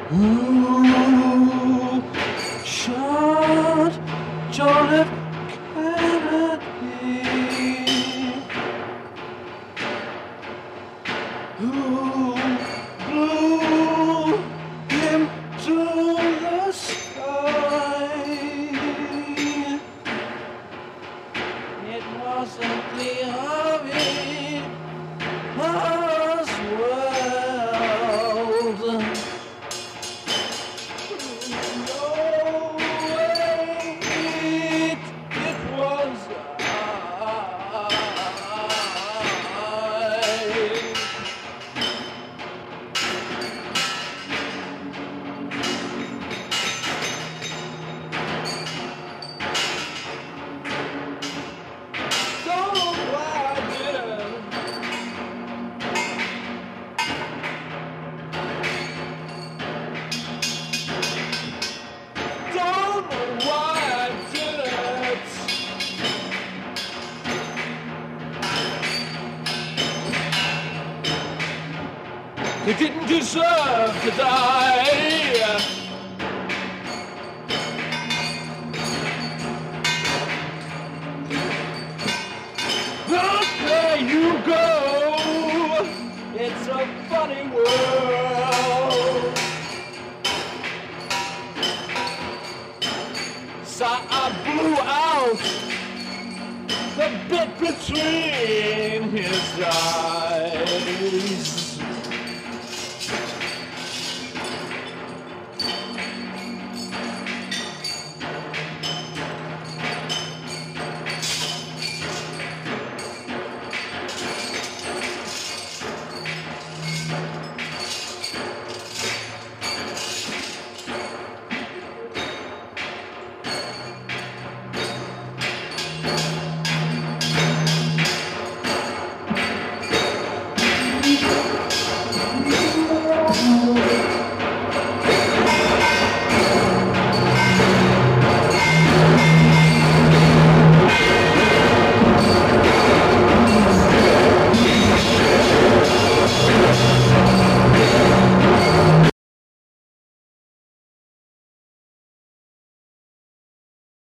Who shot John F. Kennedy? Who blew him to the sky? It wasn't the Harvey Oswald. No way, it was He didn't deserve to die. Look, there you go. It's a funny world. So I blew out the bit between his eyes.